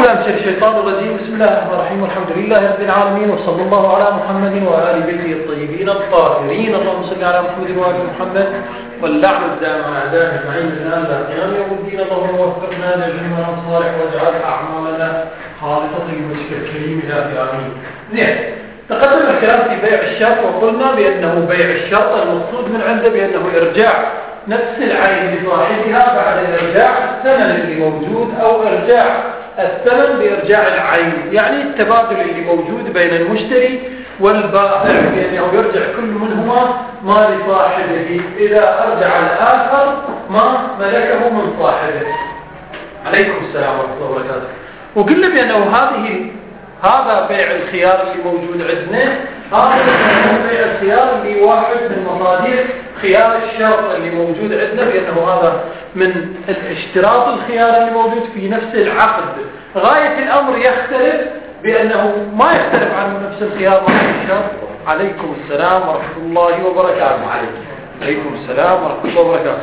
بالله من الشيطان الرجيم. بسم الله الرحمن الرحيم، والحمد لله رب العالمين، وصلى الله على محمد وآل بيته الطيبين الطاهرين. اللهم صل على محمد وآل محمد، واللعن الدائم على أعدائنا أجمعين الآن لا قيام يوم الدين. اللهم وفقنا لجميع الصالح واجعل أعمالنا خالصة لوجهك الكريم يا آمين. زين، تقدم الكلام في بيع الشرط، وقلنا بأنه بيع الشرط المقصود من عنده بأنه إرجاع نفس العين لصاحبها بعد إرجاع الثمن اللي موجود، أو إرجاع الثمن بإرجاع العين، يعني التبادل اللي موجود بين المشتري والبائع بأنه يرجع كل منهما ما لصاحبه إذا أرجع الآخر ما ملكه من صاحبه. عليكم السلام ورحمة الله وبركاته. وقلنا بأنه هذا بيع الخيار اللي موجود عندنا، هذا بيع الخيار اللي واحد من مصادر خيار الشرط اللي موجود عندنا، بأنه هذا من الاشتراط الخيار اللي موجود في نفس العقد. غاية الأمر يختلف بأنه ما يختلف عن نفس الخيار مع الشرط. عليكم السلام ورحمة الله وبركاته. عليكم السلام ورحمة الله وبركاته.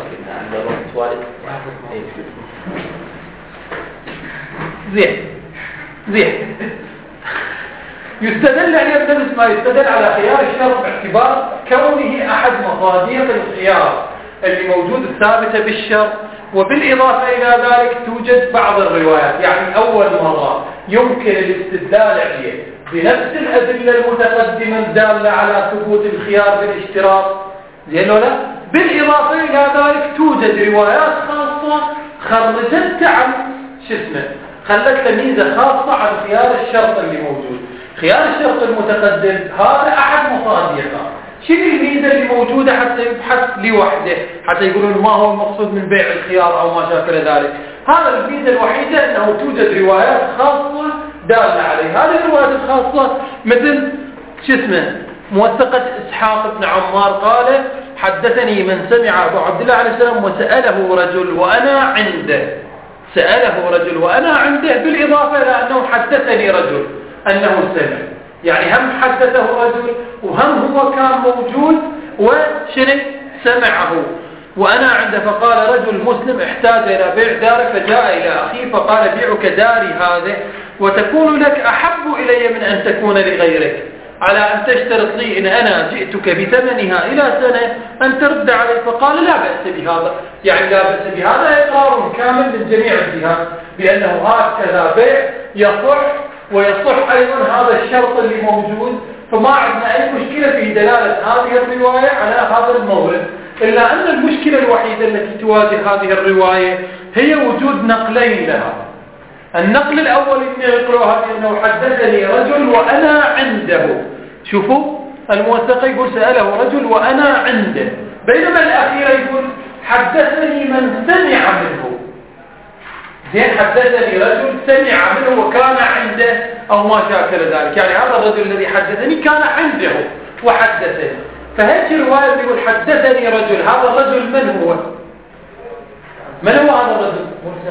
زين يستدل يعني بنفس ما يستدل على خيار الشرط باعتبار كونه أحد مصادر الخيار اللي موجود الثابتة بالشرط. وبالإضافة إلى ذلك توجد بعض الروايات، يعني أول مرة يمكن الاستدلال عليه بنفس الأدلة المتقدمة الدالة على ثبوت الخيار بالاشتراط، زين ولا؟ بالإضافة إلى ذلك توجد روايات خاصة خرجت عن خلت ميزة خاصة عن خيار الشرط اللي موجود. خيار الشرط المتقدم هذا أحد مصادرها. شنو الميزة اللي موجودة حتى يبحث لوحده، حتى يقولون ما هو المقصود من بيع الخيار أو ما شابه ذلك؟ هذا الميزة الوحيدة أنه توجد روايات خاصة دالة عليه. هذه الروايات الخاصة مثل موثقة إسحاق بن عمار قال: حدثني من سمع أبو عبد الله عليه السلام وسأله رجل وأنا عنده. سأله رجل وأنا عنده، بالإضافة إلى أنه حدثني رجل أنه سمع، يعني هم حدثه رجل وهم هو كان موجود وشنو سمعه وأنا عنده. فقال رجل مسلم: احتاج إلى بيع داره، فجاء إلى أخيه فقال: بيعك داري هذه وتكون لك أحب إلي من أن تكون لغيرك، على أن تشترط لي إن أنا جئتك بثمنها إلى سنة أن ترد علي. فقال: لا بأس بهذا، يعني لا بأس بهذا إقرار كامل من جميع الجهات بأنه هكذا بيع يصح، ويصح أيضا هذا الشرط اللي موجود. فما عندنا أي مشكلة في دلالة هذه الرواية على هذا المورد، إلا أن المشكلة الوحيدة التي تواجه هذه الرواية هي وجود نقلين لها. النقل الأول يقرأها بأنه حدثني رجل وأنا عنده. شوفوا الموثق يقول: سأله رجل وأنا عنده، بينما الأخير يقول: حدثني من سمع منه. زين، حدثني رجل سمع منه وكان عنده أو ما شاكل ذلك، يعني هذا الرجل الذي حدثني كان عنده وحدثني. فهذه الرواية يقول: حدثني رجل، هذا الرجل من هو؟ من هو هذا الرجل؟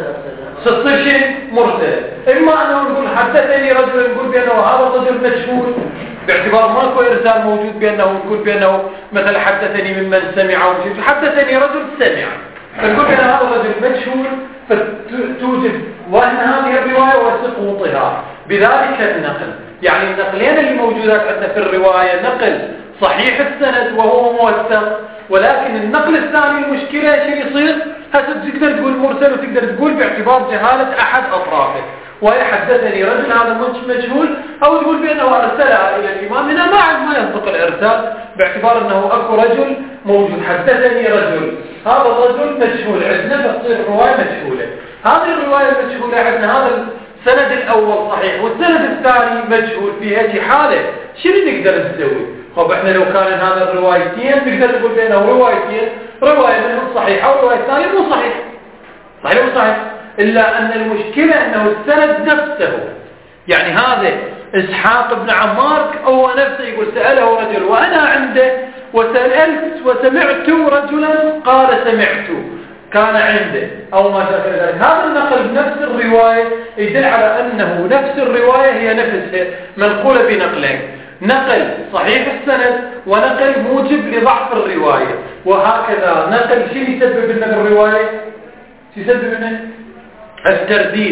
مرسل. إما أنه نقول حدثني رجل، نقول بأنه هذا الرجل مجهول باعتبار ماكو إرسال موجود، بأنه نقول بأنه مثلا حدثني ممن سمع، حدثني رجل سمع، فنقول بأن هذا الرجل مجهول، فتوجد وأن هذه الرواية وسقوطها بذلك النقل. يعني النقلين اللي موجودات عندنا في الرواية نقل صحيح السند وهو موثق، ولكن النقل الثاني المشكلة شو يصير؟ تقدر تقول مرسل، وتقدر تقول باعتبار جهالة أحد أطرافه، ويحدثني رجل هذا مجهول، أو تقول بأنه أرسلها إلى الإمام. هنا ما ينطق الإرسال باعتبار أنه أكو رجل موجود. حدثني رجل، هذا الرجل مجهول عندنا، فتصير الرواية مجهولة. هذه الرواية المجهولة عندنا، هذا السند الأول صحيح والسند الثاني مجهول. في هذه حالة شنو نقدر نسوي؟ طب احنا لو كان هذا الروايتين نقدر نقول بأنه روايتين، رواية منهم صحيحة والرواية الثانية مو صحيح. صحيح مو صحيح؟ إلا أن المشكلة أنه السند نفسه، يعني هذا إسحاق بن عمار هو نفسه يقول: سأله رجل وأنا عنده وسألت وسمعت رجلا قال سمعت كان عنده أو ما شابه ذلك. هذا النقل بنفس الرواية يدل على أنه نفس الرواية هي نفسها منقولة بنقلين، نقل صحيح السند ونقل موجب لضعف الرواية. وهكذا نقل شيء يسبب لنا الرواية، يسبب لنا الترديد.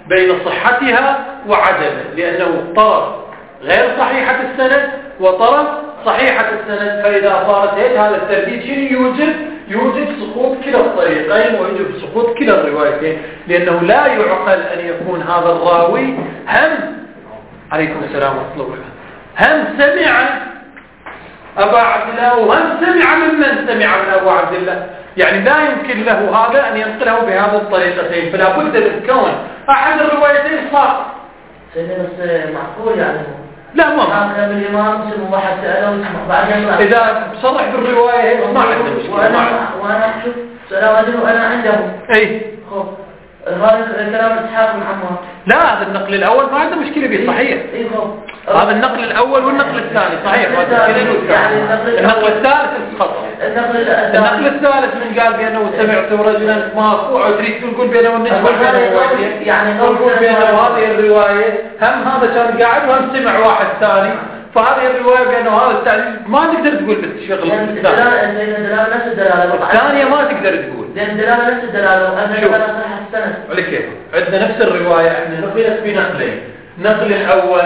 بين صحتها وعدمه، لأنه طرف غير صحيحة السند وطرف صحيحة السند. فإذا صارت هيك هذا الترديد شنو يوجد سقوط كلا الطريقين ويوجد سقوط كلا الروايتين، لأنه لا يعقل أن يكون هذا الراوي عليكم السلام ورحمة الله وبركاته هم سمع أبا عبد الله وهم سمع ممن سمع من أبو عبد الله، يعني لا يمكن له هذا أن ينقله بهذه الطريقتين، فلا بد من كون أحد الروايتين صح. سيدنا بس معقول يعني لا ما كان الإمام مسلم واحد سأله وسمع بعدين إذا صرح بالرواية ما عنده مشكلة. وأنا أشوف سأله رجل وأنا عنده أي خب هذا الكلام إسحاق بن عمار. لا هذا النقل الأول ما عنده مشكلة به صحيح. إيه خب هذا النقل الأول والنقل الثاني صحيح. يعني النقل الثالث خطأ. النقل الثالث من قال بأنه سمعت رجلا مرفوع وتريد تقول بأنه النسبة يعني نقول بأنه هذه الرواية هم هذا كان قاعد وهم سمع واحد ثاني، فهذه الرواية بأنه هذا الثاني ما تقدر تقول بالشغل الثانية ما تقدر تقول لأن الدلالة نفس الدلالة أنا صحة السنة على كيف عندنا نفس الرواية احنا نقلت بنقلين. النقل الأول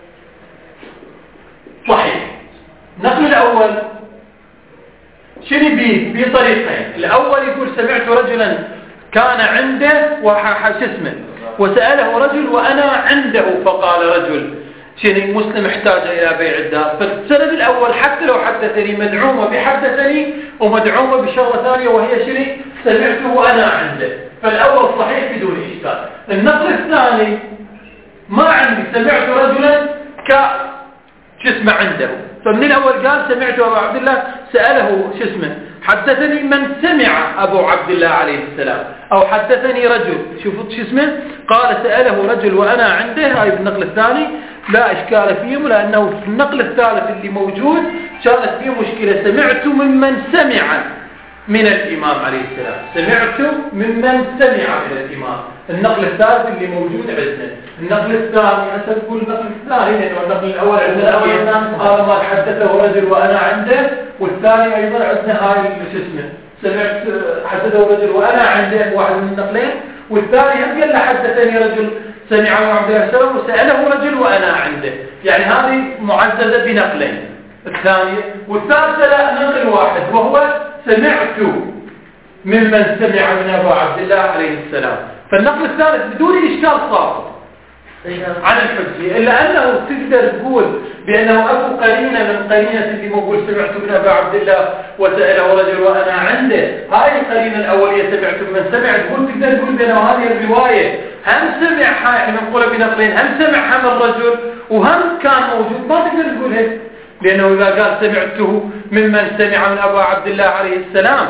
صحيح. النقل الأول شنو بيه بطريقين. الأول يقول سمعت رجلا كان عنده اسمه وسأله رجل وأنا عنده فقال رجل شنو مسلم احتاج إلى بيع الدار. فالسند الأول حتى لو حدثني مدعومة بحدثني ومدعومة بشغلة ثانية وهي شنو سمعته وأنا عنده، فالأول صحيح بدون إشكال. النقل الثاني ما عندي سمعت رجلا اسمه عنده، فمن الأول قال سمعت أبو عبد الله سأله حدثني من سمع أبو عبد الله عليه السلام، أو حدثني رجل شوفوا اسمه قال سأله رجل وأنا عنده. هاي بالنقل الثاني لا إشكال فيهم، لأنه في النقل الثالث اللي موجود كانت فيه مشكلة. سمعت ممن سمع من الإمام عليه السلام، سمعت ممن سمع من الإمام. النقل الثالث اللي موجود عندنا. النقل الثاني هسه تقول النقل الثاني لأنه النقل الأول عندنا هذا ما حدثه رجل وأنا عنده، والثاني أيضا عندنا هاي سمعت حدثه رجل وأنا عنده واحد من النقلين، والثاني هم قال حدثني رجل سمع من عبد الله السلام وسأله رجل وأنا عنده، يعني هذه معززة بنقلين. الثانية والثالثة لا نقل واحد وهو سمعت ممن سمع من أبو عبد الله عليه السلام. فالنقل الثالث بدون إشكال صار عن الحجية، إلا أنه تقدر تقول بأنه أبو قرينة من قرينة اللي موجود سمعت من أبو عبد الله وسأله رجل وأنا عنده. هاي القرينة الأولية سمعت من سمع تقدر تقول بأنه هذه الرواية هم سمع يعني منقولة بنقلين، هم سمع هم الرجل وهم كان موجود. ما تقدر تقول هيك، لأنه إذا قال سمعته ممن سمع من أبو عبد الله عليه السلام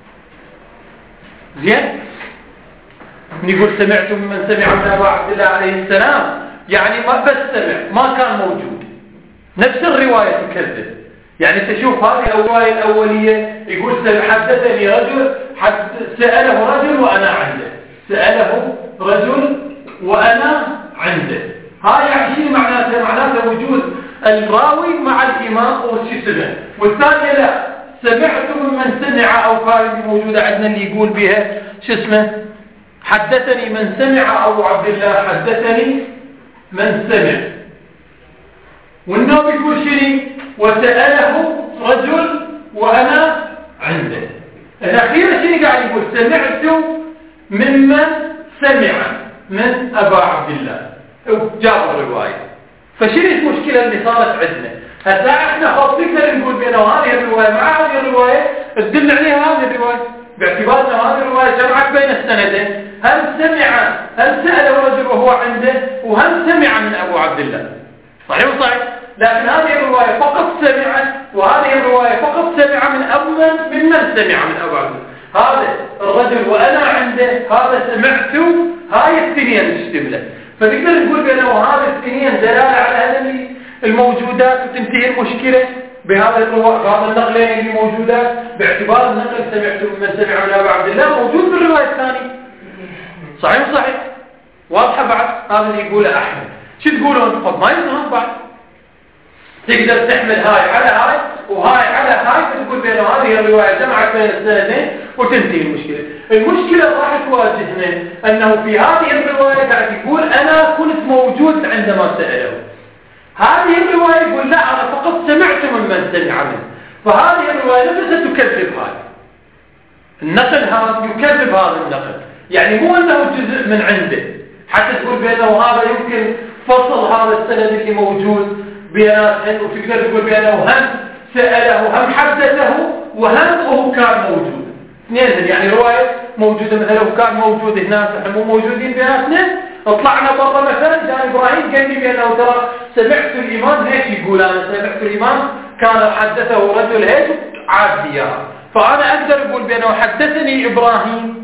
زين نقول سمعت ممن سمع من أبو عبد الله عليه السلام، يعني ما بس سمع ما كان موجود. نفس الرواية تكذب، يعني تشوف هذه الرواية الأولية يقول حدثني رجل سأله رجل وأنا عنده، سأله رجل وأنا عنده. هاي يعني شيء معناته وجود الراوي مع الإمام وشسمه. والثانية لا سمعت ممن سمع أو كان موجودة عندنا اللي يقول بها حدثني من سمع أبو عبد الله حدثني من سمع، والنوم يقول شني وسأله رجل وأنا عنده. الأخير شني قاعد يقول سمعت ممن سمع من أبا عبد الله جاب الرواية. فشنو المشكلة اللي صارت عندنا هسا؟ احنا خاطئنا نقول بأنه هذه الرواية مع هذه الرواية تدل عليها هذه الرواية، باعتبارنا هذه الرواية جمعت بين السندين، هل سأله رجل وهو عنده وهل سمع من أبو عبد الله صحيح وصحيح. لكن هذه الرواية فقط سمع وهذه الرواية فقط سمع ممن سمع من أبو عبد الله. هذا الرجل وأنا عنده هذا سمعت، هاي الثنين تشتمله. فنقدر نقول بأنه هذا الثنين دلالة على هذه الموجودات وتنتهي المشكلة بهذا النقلين اللي موجودات، باعتبار النقل سمعت ممن سمع من أبو عبد الله موجود بالرواية الثانية صحيح صحيح واضحة. بعد هذا اللي يقوله أحمد. شو تقولون؟ طب ما يفهم بعد تقدر تحمل هاي على هاي وهاي على هاي، فتقول بأنه هذه الرواية جمعت بين السندين وتنتهي المشكلة. المشكلة راح تواجهنا أنه في هذه الرواية قاعد يقول أنا كنت موجود عندما سأله. هذه الرواية يقول لا أنا فقط سمعت ممن سمع منه. فهذه الرواية نفسها تكذب هاي النقل، هذا يكذب هذا النقل، يعني مو أنه جزء من عنده حتى تقول بأنه هذا يمكن فصل هذا السند اللي موجود بيناتهم، وتقدر تقول بأنه هم سأله هم حدثه وهم وهو كان موجود اثنين. يعني رواية موجودة مثلا هو كان موجود هناك نحن مو موجودين بيناتنا، طلعنا برا مثلا كان إبراهيم قال لي بأنه ترى سمعت الإمام هيك يقول، أنا سمعت الإمام كان حدثه رجل هيك عاد إياه، فأنا أقدر أقول بأنه حدثني إبراهيم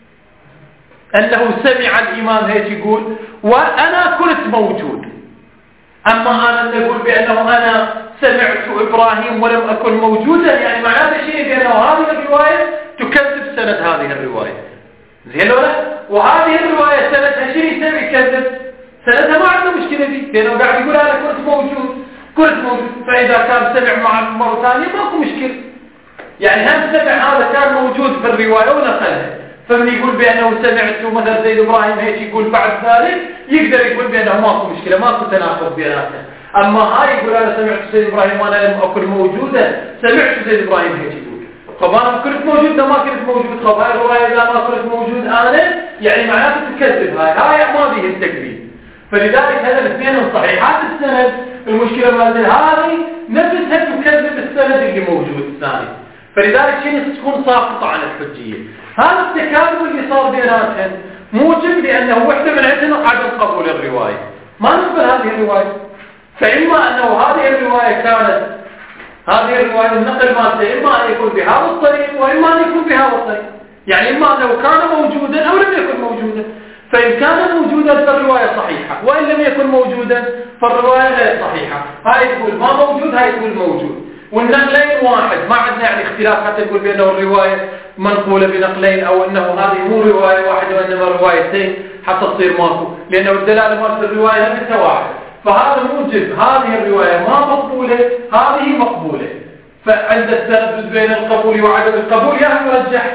أنه سمع الإمام هيك يقول وأنا كنت موجود. أما أنا أقول بأنه أنا سمعت إبراهيم ولم أكن موجودا، يعني معناته شيء بأنه هذه الرواية تكذب سند هذه الرواية. زين ولا؟ وهذه الرواية سندها شيء يسوي يكذب سندها، ما عنده مشكلة دي لأنه قاعد يقول أنا كنت موجود. فإذا كان سمع مع مرة ثانية ماكو مشكلة، يعني هم سمع هذا كان موجود في الرواية ونقلها، فمن يقول بأنه سمعت مثلا زيد إبراهيم هيك يقول بعد ذلك يقدر يقول بأنه ماكو مشكلة ماكو تناقض بيناتنا. أما هاي يقول أنا سمعت زيد إبراهيم وأنا لم أكن موجودا، سمعت زيد إبراهيم هيك يقول طب أنا كنت موجود ده ما كنت موجود، طب هاي الرواية إذا ما كنت موجود أنا يعني معناته تكذب، هاي ما به التكذيب. فلذلك هذا الاثنين صحيحات السند. المشكلة ما هذه نفسها تكذب السند اللي موجود الثاني، فلذلك شيء تكون ساقطة عن الحجية. هذا التكاذب اللي صار بيناتهم موجب لأنه وحدة من عندنا عدم قبول الرواية، ما نقبل هذه الرواية. فإما أنه هذه الرواية كانت هذه الرواية النقل مالته إما أن يكون بهذا الطريق وإما أن يكون بهذا الطريق، يعني إما أنه كان موجودا أو لم يكن موجودا. فإن كان موجودا فالرواية صحيحة، وإن لم يكن موجودا فالرواية غير صحيحة. هاي تقول ما موجود، هاي تقول موجود، والنقلين واحد، ما عندنا يعني اختلاف حتى يقول بأنه الرواية منقولة بنقلين أو أنه هذه مو رواية واحدة وإنما روايتين حتى تصير ماكو، لأنه الدلالة مالت الرواية مثل واحد. فهذا موجب هذه الرواية ما مقبولة، هذه مقبولة. فعند التردد بين القبول وعدم القبول يا يرجح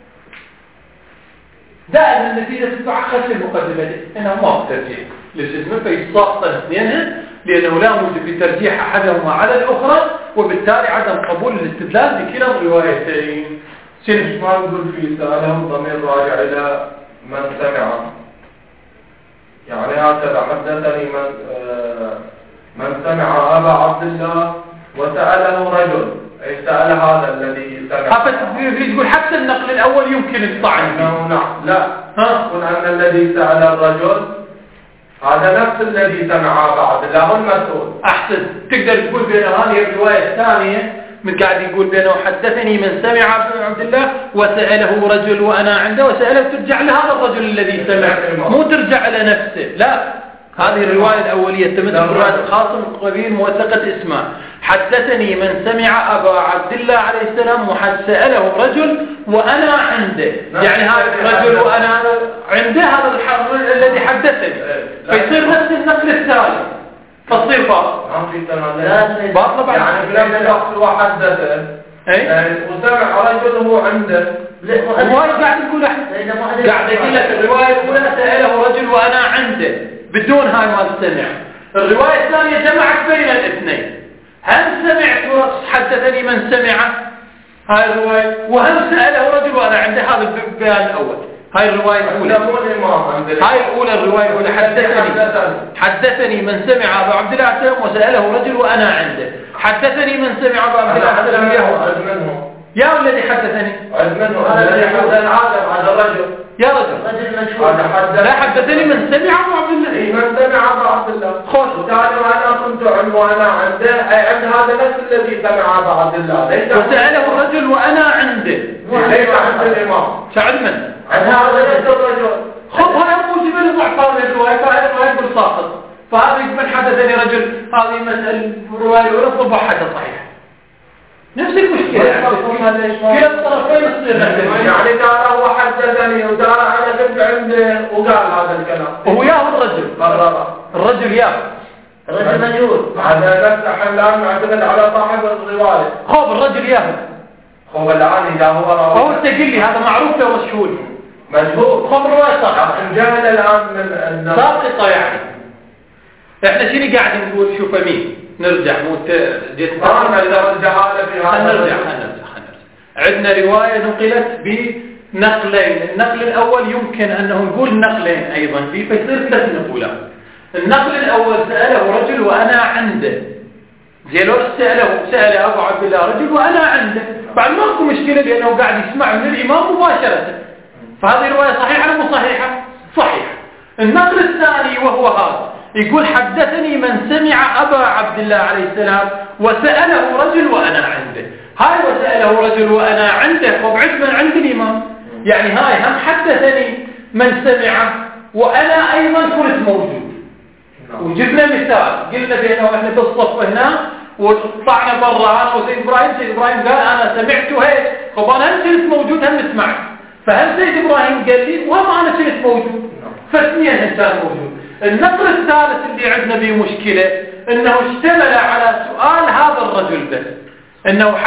دائما النتيجة تتبع خلف المقدمة دي إنها ما ترجيح للجسم، فيتساقط الاثنين لأنه لا موجب لترجيح أحدهما على الأخرى، وبالتالي عدم قبول الاستدلال بكلا الروايتين. شنو ما نقول في سألهم ضمير راجع إلى من سمع، يعني هكذا حدثني من سمع أبا عبد الله وسأله رجل، أي سأل هذا الذي سمع. تقول حتى النقل الأول يمكن الطعن نعم لا قل أن الذي سأل الرجل هذا نفس الذي سمع أبا عبد الله المسؤول. أحسن، تقدر تقول بأن هذه الرواية الثانية من قاعد يقول بأنه حدثني من سمع عبد الله وسأله رجل وأنا عنده وسأله، ترجع لهذا الرجل الذي سمع، مو ترجع لنفسه. لا، هذه الرواية الأولية تمت برواية الخاصم القبيل موثقة اسمه حدثني من سمع أبا عبد الله عليه السلام وسأله رجل وأنا عنده، يعني هذا الرجل وأنا عنده هذا الذي حدثني، فيصير نفس النقل الثالث فتصير باطلة. يعني لما الأخذ وحدثه وسمع رجل هو عنده، الرواية قاعد يقول قاعد يقول لك الرواية الأولى سأله رجل وأنا عنده بدون هاي ما سمع. الرواية الثانية جمعت بين الاثنين، هل سمعت حدثني من سمع هاي الرواية، وهل سأله رجل وأنا عنده هذا البيان الأول. هاي الرواية الأولى، هاي الأولى الرواية الأولى حدثني من سمع أبا عبد الله عليه وسأله رجل وأنا عنده. حدثني من سمع أبا عبد الله عليه يا الذي حدثني الذي حدث هذا الرجل يا رجل لا حدثني من سمع أبا عبد الله من سمع أبا عبد الله خوش وقالوا أنا كنت وأنا عنده، أي عند هذا نفس الذي سمع أبا عبد الله وسأله الرجل وأنا عنده. ليس عند الإمام شعد من عند هذا نفس الرجل. خذ هاي موجبة لضعف هذه الرواية، فهذه الرواية بالساقط، فهذا من حدثني رجل هذه مسألة الرواية الأولى صبحتها صحيحة. نفس المشكلة كلا الطرفين يصير يعني ترى هو حدثني وترى أنا كنت عنده وقال هذا الكلام وهو ياهو الرجل قرر الرجل ياهو الرجل مجهول. هذا نفس الآن نعتمد على صاحب الرواية. خوف الرجل ياهل. هو الآن إذا هو راوي. هو تقول لي هذا معروف له مشهور. مجهول. خوف الرواية ساقطة. انجهل الآن من ساقطة يعني. احنا شنو قاعد نقول؟ شوف مين نرجع مو جيت ما إذا الجهالة في هذا. نرجع. عندنا رواية نقلت بنقلين. النقل الأول يمكن أنه نقول نقلين أيضا فيه فيصير 3 نقولات. النقل الأول سأله رجل وأنا عنده. زي لو سأل أبو عبد الله رجل وأنا عنده. بعد ما أكو مشكلة لأنه قاعد يسمع من الإمام مباشرة. فهذه رواية صحيحة أو مو صحيحة؟ صحيحة. النقل الثاني وهو هذا يقول حدثني من سمع أبا عبد الله عليه السلام وسأله رجل وأنا عنده. هاي وسأله رجل وأنا عنده وبعد من عند الإمام. يعني هاي هم حدثني من سمع وأنا أيضا كنت موجود. وجبنا مثال قلنا بأنه احنا بالصف هنا وطلعنا برا أنا وسيد إبراهيم قال أنا سمعت هيك. طب أنا كنت موجود هم سمعت. فهل سيد إبراهيم قال لي وما أنا كنت موجود. فاثنين إنسان موجود. النقل الثالث اللي عندنا به مشكلة انه اشتمل على سؤال هذا الرجل بس. انه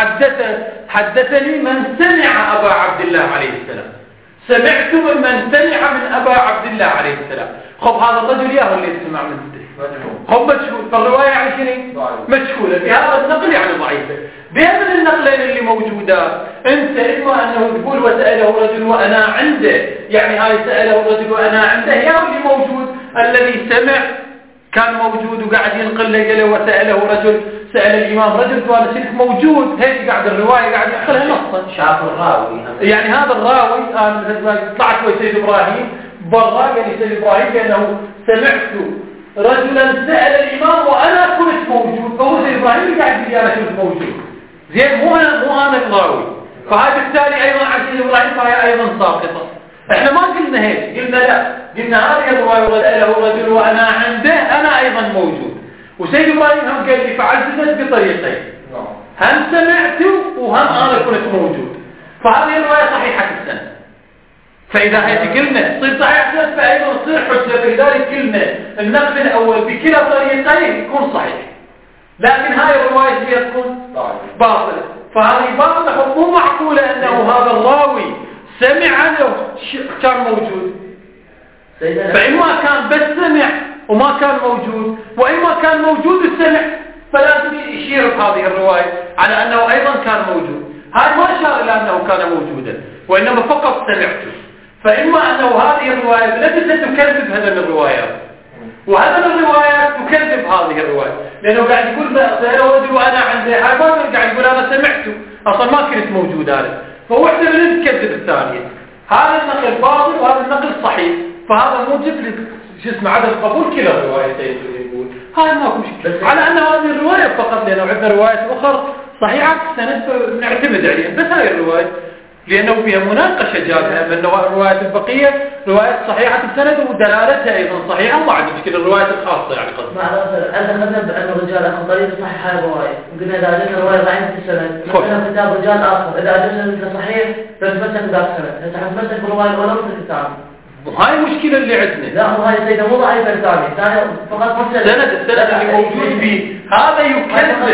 حدثني من سمع ابا عبد الله عليه السلام. سمعت من سمع من ابا عبد الله عليه السلام. خب هذا الرجل ياهو اللي سمع من خب مجهول. فالرواية يعني شنو؟ مجهولة. بهذا النقل يعني ضعيفة. بهذا النقلين اللي موجودات انت اما انه تقول وسأله رجل وانا عنده. يعني هاي سأله رجل وانا عنده ياهو اللي موجود. الذي سمع كان موجود وقاعد ينقل له وسأله رجل. سأل الإمام رجل وأنا كنت موجود. هيك قاعد الرواية قاعد ينقلها نصا. شاف الراوي. يعني هذا الراوي أنا مثل طلعت وسيد إبراهيم برا قال لي سيد إبراهيم لأنه سمعت رجلا سأل الإمام وأنا كنت موجود. فهو سيد إبراهيم اللي قاعد يقول أنا كنت موجود. زين مو أنا الراوي. فهذا بالتالي أيضا عن سيد إبراهيم فهي أيضا ساقطة. احنا ما قلنا هيك. قلنا لا. قلنا هذه الرواية وسأله رجل وأنا عنده أنا أيضا موجود. وسيد إبراهيم هم قال لي فعلت بطريقين. هم سمعت وهم أنا كنت موجود. فهذه الرواية صحيحة السنة. فإذا هيك قلنا تصير صحيحة السنة فأيضا تصير حجة. فلذلك قلنا النقل الأول بكلا طريقين يكون صحيح. لكن هاي الرواية هي تكون باطلة. فهذه باطلة مو معقولة أنه هذا الراوي سمع له كان موجود. فإما كان بس سمع وما كان موجود وإما كان موجود وسمع. فلازم يشير بهذه الرواية على أنه أيضا كان موجود. هذا ما أشار إلى أنه كان موجودا وإنما فقط سمعته. فإما أنه هذه الرواية التي تكذب هذا من الروايات وهذا من الروايات تكذب هذه الرواية. لأنه قاعد يقول سأله رجل وأنا عنده. هذا ما قاعد يقول أنا سمعته أصلا ما كنت موجود هذا. فواحدة من تكذب الثانية. هذا النقل باطل وهذا النقل صحيح. فهذا موجب عدم قبول كلا الروايتين يقول. هاي ما في مشكلة على أن هذه الرواية فقط. لأنه عندنا روايات أخرى صحيحة السند نعتمد عليها. بس هاي الرواية لأنه فيها مناقشة جابها من الروايات البقية روايات صحيحة السند ودلالتها أيضا صحيحة. وما عندنا مشكلة الروايات الخاصة يعني قصد. أنا أخذنا بأن الرجال أخذ طريق صحيح هاي الرواية. وقلنا إذا أجلنا الرواية ضعيفة السند مثلا كتاب رجال آخر. إذا أجلنا مثل صحيح فنتمسك بذاك السند. نتمسك بالرواية الأولى مثل الكتاب. وهاي المشكلة اللي عندنا. لا هاي سيدة مو ضعيفة الثاني فقط مرسل. السند اللي موجود فيه هذا يكذب.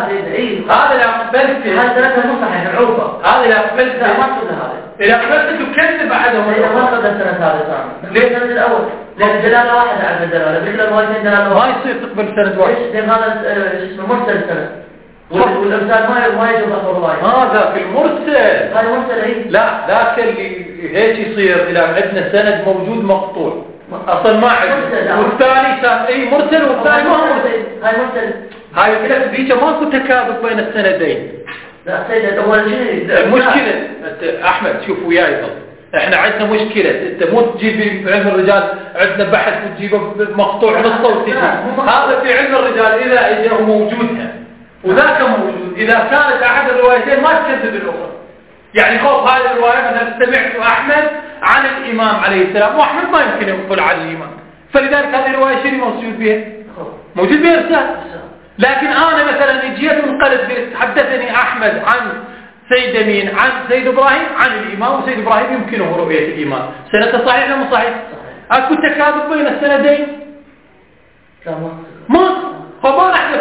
هذا لا قبلت. هذا سندها مو صحيح العوبة. هذا لا قبلت. لا ما قلنا هذا. إذا قبلت تكذب أحدهم. إذا ما قبل السند هذا ثاني. ليه السند الأول؟ لأن دلالة واحدة على الدلالة. مثل الروايتين دلالة واحدة. ما يصير تقبل سند واحد. لأن هذا اسمه مرسل السند. والإنسان ما يجب أخذ الرواية. هذا في المرسل. هذا مرسل إيه؟ لا ذاك اللي هيك يصير إذا عندنا سند موجود مقطوع أصلا ما عندنا. والثاني أي مرسل والثاني ما هو مرسل. هاي مرسل. هاي كده ذيك ماكو تكاذب بين السندين. لا سيد أول شيء. المشكلة أحمد شوف وياي احنا عندنا مشكلة. انت مو تجيب علم الرجال عندنا بحث وتجيبه مقطوع نصه وتجيب. هذا في علم الرجال إذا اجاه موجودها وذاك موجود. إذا كانت أحد الروايتين ما تكذب الأخرى. يعني خوف هذه الرواية مثلا سمعت أحمد عن الإمام عليه السلام وأحمد ما يمكن يقول عن الإمام. فلذلك هذه الرواية شنو موجود بها؟ موجود بها إرسال. لكن أنا مثلا جيت وانقلت حدثني أحمد عن سيد مين عن سيد إبراهيم عن الإمام وسيد إبراهيم يمكنه رؤية الإمام. سنة صحيح ولا مو صحيح؟ أكو تكاذب بين السندين؟ لا ما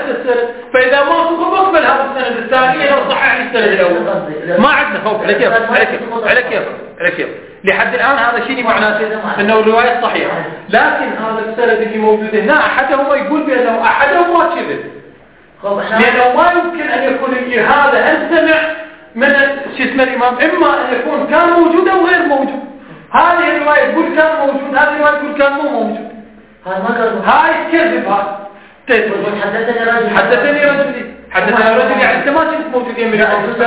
السند، فإذا ما بقبل هذا السند الثاني يصحح لي السند الأول. ما عندنا خوف على كيف لحد الآن هذا شيء معناته أنه الرواية صحيحة، لكن هذا السند اللي موجود هنا أحدهما يقول بأنه أحدهما كذب، لأنه ما يمكن أن يكون هذا هل سمع من الإمام، إما أن يكون كان موجود أو غير موجود. هذه الرواية تقول كان موجود، هذه الرواية تقول كان مو موجود. هاي كذب. هذا حدثني رجل يعني انت ما كنت موجودين من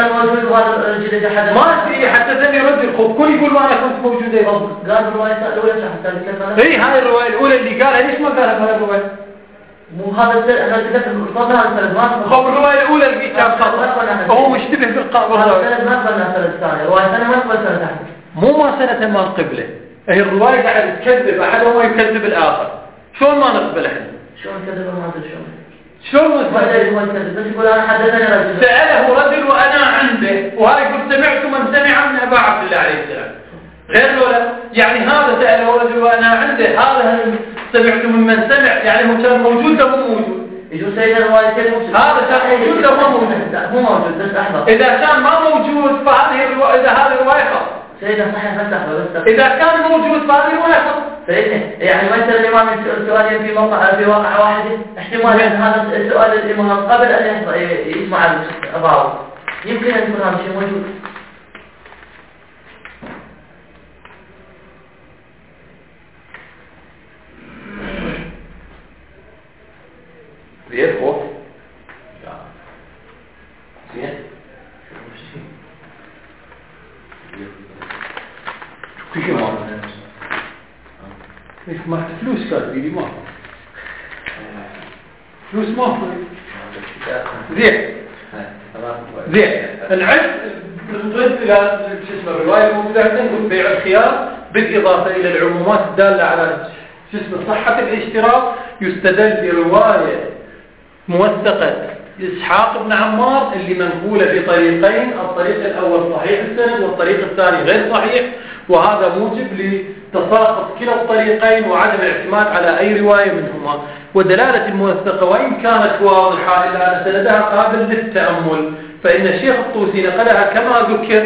ما ادري. حدثني رجل كل يقول وانا كنت موجود ايضا. قال الروايه الاولى اي هاي الروايه الاولى اللي قالها ليش ما قالها بهاي الروايه؟ مو هذا انا كتبت المقتضى هذا ما خب الروايه الاولى اللي كان خطا فهو مشتبه بالقابل. هذا ما قبلنا السنه الثانيه، الروايه الثانيه ما قبلنا تحت. مو ما سنه ما القبله، هي الروايه قاعده تكذب احدهما يكذب الاخر. شلون ما نقبل احنا؟ شلون كذب ما ادري شلون بس يقول انا حدثني رجل سأله رجل وانا عنده، وهذا يقول سمعت من سمع من ابا عبد الله عليه السلام غير ولا يعني هذا سأله رجل وانا عنده، هذا سمعت من سمع يعني هو كان موجود او مو موجود؟ يقول سيد الروايتين هذا كان موجود او مو موجود؟ مو موجود بس احضر. اذا كان ما موجود فهذه الروايه، اذا هذه الروايه خطأ. سيدنا صحيح بس احضر بس اذا كان موجود فهذه الروايه خطأ. يعني مثلا الإمام سؤالين في واقع واحد، احتمال أن هذا السؤال الإمام قبل أن يسمع الراوي يمكن أن يكون هذا الشيء موجود. زين خوف زين كيف ما فلوس كاتبي لي ما فلوس ما زين نعد الى شو اسمه الروايه الموجوده عندنا بيع الخيار بالاضافه الى العمومات الداله على شو اسمه صحه الاشتراك. يستدل بروايه موثقه إسحاق بن عمار اللي منقولة في طريقين، الطريق الأول صحيح السند والطريق الثاني غير صحيح، وهذا موجب لتساقط كلا الطريقين وعدم الاعتماد على أي رواية منهما. ودلالة الموثقة وإن كانت واضحة إلا أن سندها قابل للتأمل، فإن الشيخ الطوسي نقلها كما ذكر،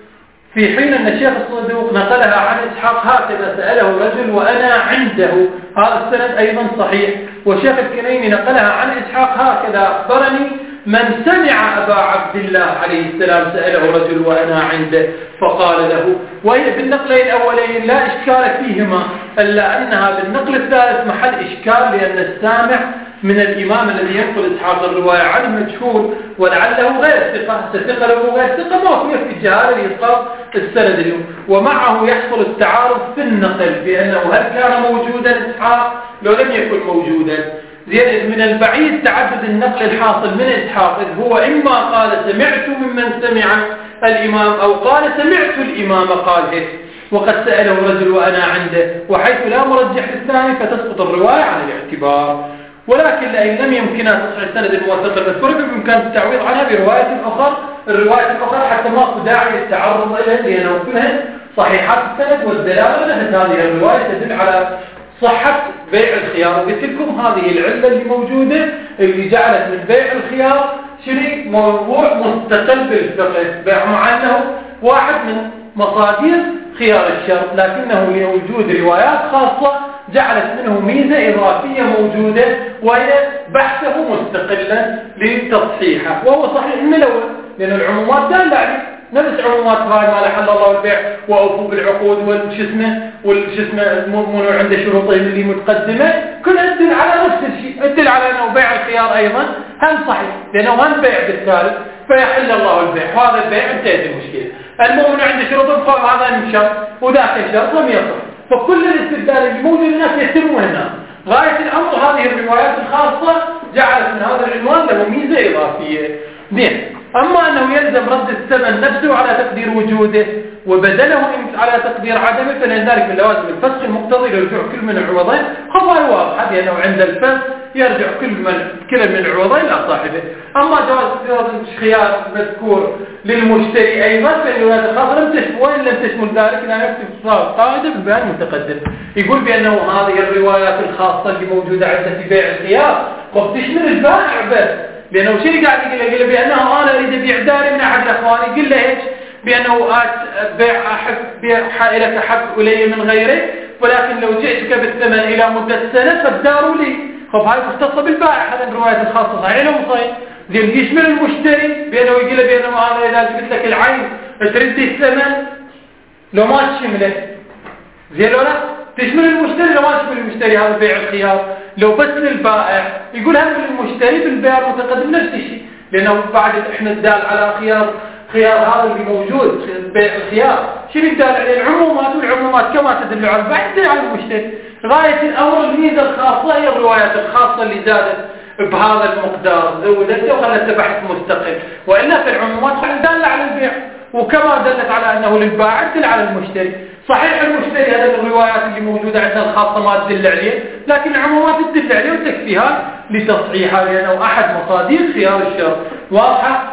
في حين أن الشيخ الصدوق نقلها عن إسحاق هكذا سأله رجل وأنا عنده، هذا السند أيضا صحيح. والشيخ الكنيني نقلها عن إسحاق هكذا أخبرني من سمع أبا عبد الله عليه السلام سأله رجل وأنا عنده فقال له. وهي بالنقلين الأولين لا إشكال فيهما، إلا أنها بالنقل الثالث محل إشكال، لأن السامع من الإمام الذي ينقل إسحاق الرواية عن مجهول ولعله غير ثقة، ثقة له غير ثقة، ما هو في الجهالة لإسقاط السند اليوم. ومعه يحصل التعارض في النقل بأنه هل كان موجودا إسحاق لو لم يكن موجودا. زين من البعيد تعدد النقل الحاصل من إسحاق، إذ هو إما قال سمعت ممن سمع الإمام أو قال سمعت الإمام قال هيك، وقد سأله رجل وأنا عنده، وحيث لا مرجح الثاني فتسقط الرواية عن الاعتبار. ولكن لأن لم يمكنها تصحيح السند الموثق المذكور بإمكان التعويض عنها برواية أخرى، الرواية الأخرى حتى ما هو داعي للتعرض إليها لأنه كلها صحيحات السند. والدلالة لأن هذه الرواية تدل على صحة بيع الخيار. وقلت لكم هذه العلة اللي موجودة اللي جعلت من بيع الخيار شيء موضوع مستقل بالفقه، مع أنه واحد من مصادر خيار الشر، لكنه لوجود روايات خاصة جعلت منه ميزة إضافية موجودة وهي بحثه مستقلا لتصحيحه، وهو صحيح من الأول لأن العمومات دالة عليه نفس عمومات هاي ما لحل الله البيع وأوفوا بالعقود والشسمة المؤمن عنده شروطه اللي متقدمة كلها تدل على نفس الشيء، تدل على أنه بيع الخيار أيضا هم صحيح لأنه هم بيع بالثالث فيحل الله البيع، وهذا البيع انتهت المشكلة. المؤمن عنده شروط هذا الشرط وذاك الشرط لم يصح، فكل الاستدلال اللي موجود الناس يتم هنا. غاية الأمر هذه الروايات الخاصة جعلت من هذا العنوان له ميزة إضافية. زين، أما أنه يلزم رد الثمن نفسه على تقدير وجوده وبدله على تقدير عدمه، فلذلك من لوازم الفسخ المقتضي لرجوع كل من العوضين خبر واضح، لأنه عند الفسخ يرجع كل من العوضين إلى صاحبه. أما جواز الخيار مذكور للمشتري أيضا فالروايات الخاصة وإن لم تشمل ذلك لا يكتب قاعدة بالبيان المتقدم يقول بأنه هذه الروايات الخاصة اللي موجودة عندنا في بيع الخيار خب تشمل البائع بس، لأنه شنو قاعد يقول له بأنه أنا أريد أبيع داري من أحد الأخوان، يقول له هيك بأنه بيع أحب بيع حائلك أحب إلي من غيره، ولكن لو جئتك بالثمن إلى مدة سنة فالدار لي. خب هاي مختصة بالبائع، هذا الروايات الخاصة صحيح ولا مو صحيح؟ زين يشمل المشتري بأنه يقول له بأنه أنا إذا جبت لك العين تردي الثمن لو ما تشمله، زين ولا تشمل المشتري لو ما تشمل المشتري، هذا بيع الخيار. لو بس للبائع يقول هم للمشتري بالبيع المتقدم نفس الشيء، لأنه بعد إحنا الدال على خيار هذا اللي موجود بيع الخيار، شنو الدال عليه؟ العمومات، والعمومات كما تدل على البائع تدل على المشتري. غاية الأمر الميزة الخاصة هي الروايات الخاصة اللي زادت بهذا المقدار زودته وخلته بحث مستقل، وإلا في العمومات دالة على البيع، وكما دلت على أنه للبائع تدل على المشتري. صحيح المشتري هذا الروايات اللي موجودة عندنا الخاصة ما تدل عليه، لكن العمومات تدل عليه وتكفيها لتصحيحها، لأنه أحد مصادر خيار الشر. واضحة؟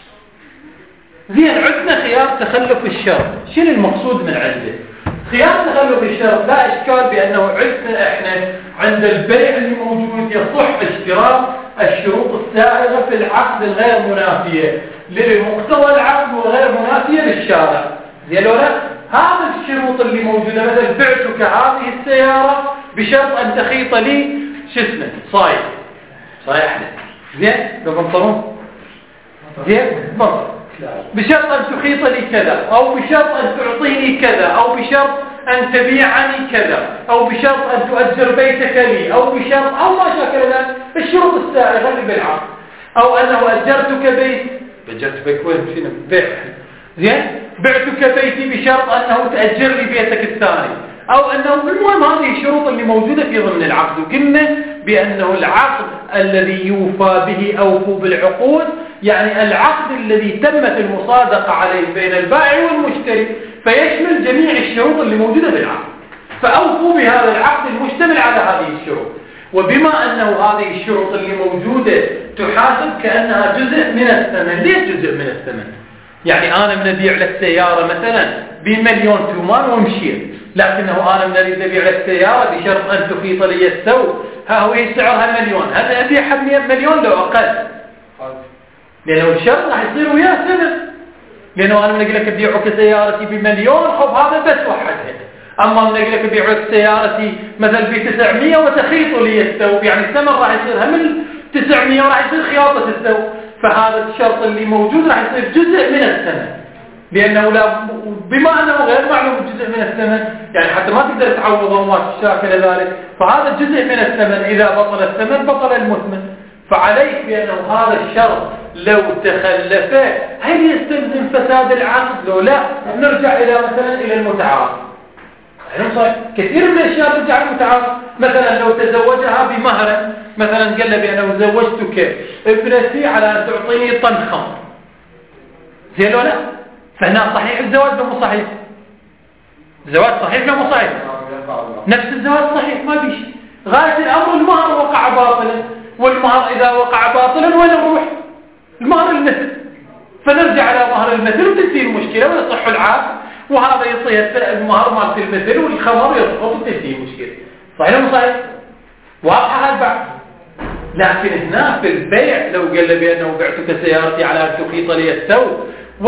زين عندنا خيار تخلف الشر، شنو المقصود من عنده؟ خيار تخلف الشر لا إشكال بأنه عندنا إحنا عند البيع اللي موجود يصح اشتراط الشروط السائغة في العقد الغير منافية لمقتضى العقد وغير منافية للشارع. زين ولا؟ هذا الشروط اللي موجودة، مثلا بعتك هذه السيارة بشرط أن تخيط لي شو اسمه صايح احنا زين لو بنطرون زين بنطر بشرط أن تخيط لي كذا، أو بشرط أن تعطيني كذا، أو بشرط أن تبيعني كذا، أو بشرط أن تؤجر بيتك لي، أو بشرط أو ما شاكل ذلك الشروط السائغة اللي بالعقد، أو أنه أجرتك بيت وين فينا بيع زين بعتك بيتي بشرط أنه تأجر لي بيتك الثاني، أو أنه المهم هذه الشروط اللي موجودة في ضمن العقد. وقلنا بأنه العقد الذي يوفى به أوفوا بالعقود، يعني العقد الذي تمت المصادقة عليه بين البائع والمشتري، فيشمل جميع الشروط اللي موجودة بالعقد، فأوفوا بهذا العقد المشتمل على هذه الشروط. وبما أنه هذه الشروط اللي موجودة تحاسب كأنها جزء من الثمن. ليش جزء من الثمن؟ يعني أنا من أبيع لك سيارة مثلا ب1,000,000 تومان ومشيت، لكنه أنا من أريد أبيع لك سيارة بشرط أن تخيط لي الثوب، ها هو سعرها 1,000,000، هل أبيعها ب100,000,000 لو أقل؟ لأنه الشرط راح يصير وياه سنة، لأنه أنا من أقول لك أبيعك سيارتي ب1,000,000 خب هذا بس وحدها، أما من أقول لك أبيع لك سيارتي مثلا ب900 وتخيط لي الثوب، يعني الثمن راح يصير هم 900 وراح يصير خياطة الثوب، فهذا الشرط اللي موجود راح يصير جزء من الثمن، لأنه لا بما أنه غير معلوم جزء من الثمن، يعني حتى ما تقدر تعوضه وما تشاكل ذلك، فهذا جزء من الثمن، إذا بطل الثمن بطل المثمن. فعليك بأنه هذا الشرط لو تخلف هل يستلزم فساد العقد لو لا؟ نرجع إلى مثلا إلى المتعارف، كثير من الأشياء ترجع المتعارف، مثلا لو تزوجها بمهر، مثلا قال له بأنه زوجتك ابنتي على أن تعطيني طن خمر، زين ولا؟ فهنا صحيح الزواج ولا مو صحيح؟ الزواج صحيح ولا مو صحيح؟ نفس الزواج صحيح ما بيش. غاية الأمر المهر وقع باطلا، والمهر إذا وقع باطلا وين نروح؟ المهر المثل، فنرجع على مهر المثل وتنتهي المشكلة ويصح العقد، وهذا يصير المهر مالت المثل والخمر يسقط وتنتهي المشكلة. صحيح ولا مو صحيح؟ واضحة هذا بعد. لكن هنا في البيع لو قال له بأنه بعتك سيارتي على أن تخيط لي الثوب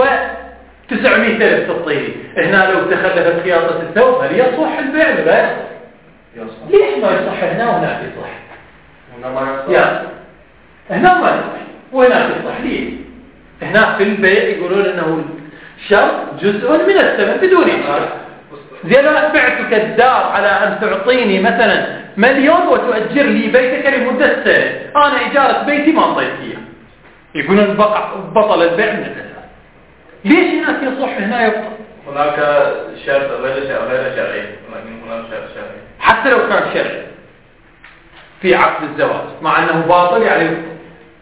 و900,000 تعطيني، هنا لو تخلفت خياطة الثوب هل يصح البيع ولا لا يصح؟ ليش ما يصح هنا وهناك يصح؟ هنا ما يصح. هنا ما يصح وهناك يصح. ليه؟ هنا في البيع يقولون أنه الشرط جزء من الثمن بدون إشكال. زي لو بعتك الدار على أن تعطيني مثلا 1,000,000 وتؤجر لي بيتك لمدة سنة، أنا إجارة بيتي ما انطيت فيها، يقولون بطل البيع من الأساس. ليش هناك يصح هنا يبطل؟ هناك شرط غير شرعي، ولكن هناك شرط شرعي حتى لو كان شرعي في عقد الزواج مع أنه باطل يعني يبطل.